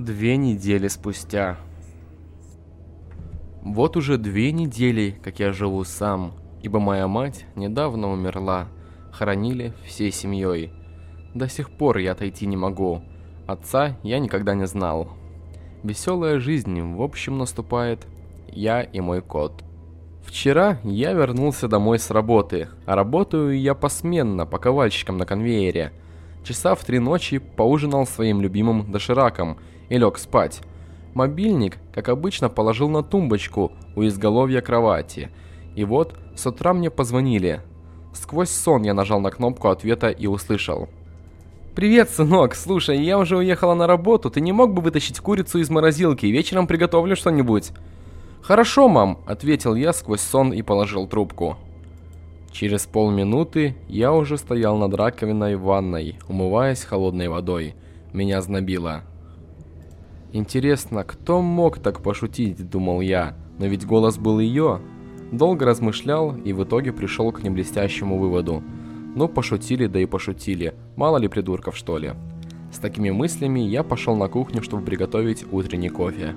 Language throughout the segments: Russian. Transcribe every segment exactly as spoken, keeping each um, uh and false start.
Две недели спустя. Вот уже две недели, как я живу сам, ибо моя мать недавно умерла, хоронили всей семьей. До сих пор я отойти не могу, отца я никогда не знал. Веселая жизнь в общем наступает, я и мой кот. Вчера я вернулся домой с работы, а работаю я посменно по ковальщикам на конвейере. Часа в три ночи поужинал своим любимым дошираком и лег спать. Мобильник, как обычно, положил на тумбочку у изголовья кровати. И вот с утра мне позвонили. Сквозь сон я нажал на кнопку ответа и услышал: «Привет, сынок, слушай, я уже уехала на работу, ты не мог бы вытащить курицу из морозилки, вечером приготовлю что-нибудь?» «Хорошо, мам», — ответил я сквозь сон и положил трубку. Через полминуты я уже стоял над раковиной в ванной, умываясь холодной водой. Меня знобило. Интересно, кто мог так пошутить, думал я, но ведь голос был ее. Долго размышлял и в итоге пришел к неблестящему выводу. Ну, пошутили, да и пошутили, мало ли придурков, что ли. С такими мыслями я пошел на кухню, чтобы приготовить утренний кофе.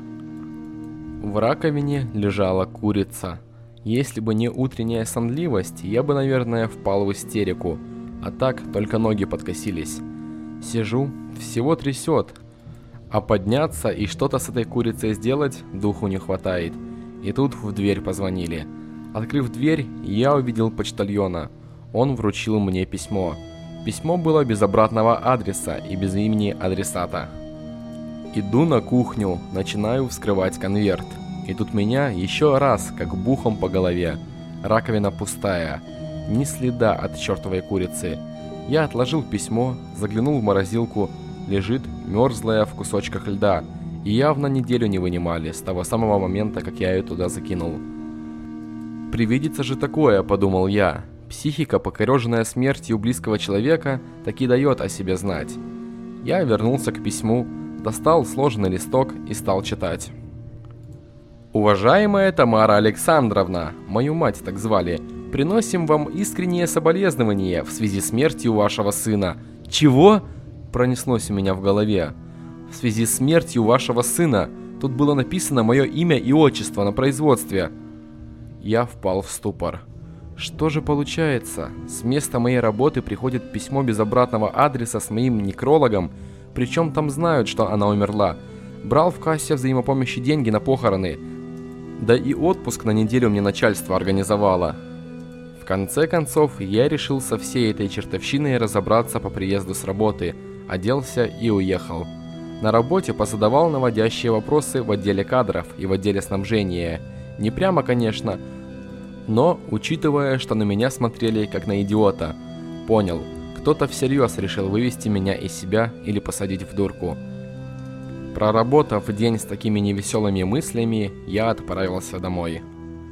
В раковине лежала курица. Если бы не утренняя сонливость, я бы, наверное, впал в истерику. А так, только ноги подкосились. Сижу, всего трясет. А подняться и что-то с этой курицей сделать духу не хватает. И тут в дверь позвонили. Открыв дверь, я увидел почтальона. Он вручил мне письмо. Письмо было без обратного адреса и без имени адресата. Иду на кухню, начинаю вскрывать конверт. И тут меня еще раз, как бухом по голове. Раковина пустая. Ни следа от чертовой курицы. Я отложил письмо, заглянул в морозилку. Лежит мерзлая в кусочках льда. И явно неделю не вынимали, с того самого момента, как я ее туда закинул. «Привидится же такое», — подумал я. Психика, покореженная смертью близкого человека, таки дает о себе знать. Я вернулся к письму, достал сложенный листок и стал читать. «Уважаемая Тамара Александровна, мою мать так звали, приносим вам искренние соболезнования в связи с смертью вашего сына». «Чего?» — пронеслось у меня в голове. «В связи с смертью вашего сына». Тут было написано мое имя и отчество на производстве. Я впал в ступор. Что же получается? С места моей работы приходит письмо без обратного адреса с моим некрологом, причем там знают, что она умерла. Брал в кассе взаимопомощи деньги на похороны. Да и отпуск на неделю мне начальство организовало. В конце концов, я решил со всей этой чертовщиной разобраться по приезду с работы, оделся и уехал. На работе позадавал наводящие вопросы в отделе кадров и в отделе снабжения. Не прямо, конечно, но, учитывая, что на меня смотрели как на идиота, понял, кто-то всерьез решил вывести меня из себя или посадить в дурку. Проработав день с такими невеселыми мыслями, я отправился домой.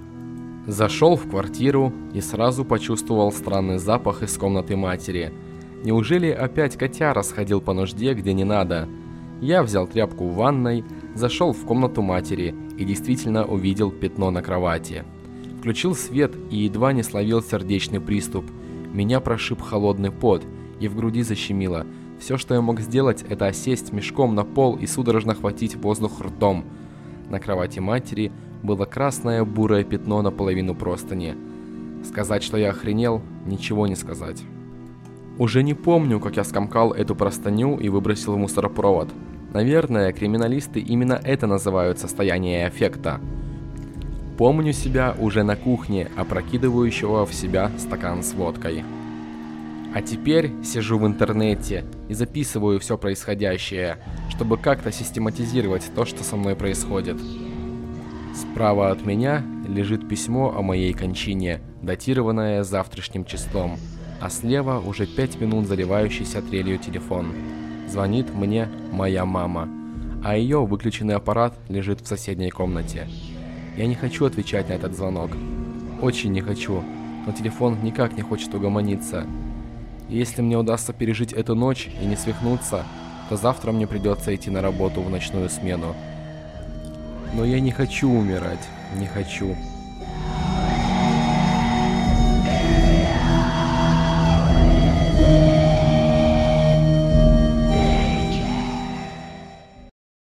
Зашел в квартиру и сразу почувствовал странный запах из комнаты матери. Неужели опять котяра сходил по нужде, где не надо? Я взял тряпку в ванной, зашел в комнату матери и действительно увидел пятно на кровати. Включил свет и едва не словил сердечный приступ. Меня прошиб холодный пот и в груди защемило. Все, что я мог сделать, это осесть мешком на пол и судорожно хватить воздух ртом. На кровати матери было красное бурое пятно наполовину простыни. Сказать, что я охренел, ничего не сказать. Уже не помню, как я скомкал эту простыню и выбросил в мусоропровод. Наверное, криминалисты именно это называют состояние аффекта. Помню себя уже на кухне, опрокидывающего в себя стакан с водкой. А теперь сижу в интернете и записываю все происходящее, чтобы как-то систематизировать то, что со мной происходит. Справа от меня лежит письмо о моей кончине, датированное завтрашним числом, а слева уже пять минут заливающийся трелью телефон. Звонит мне моя мама, а ее выключенный аппарат лежит в соседней комнате. Я не хочу отвечать на этот звонок. Очень не хочу, но телефон никак не хочет угомониться. И если мне удастся пережить эту ночь и не свихнуться, то завтра мне придется идти на работу в ночную смену. Но я не хочу умирать, не хочу.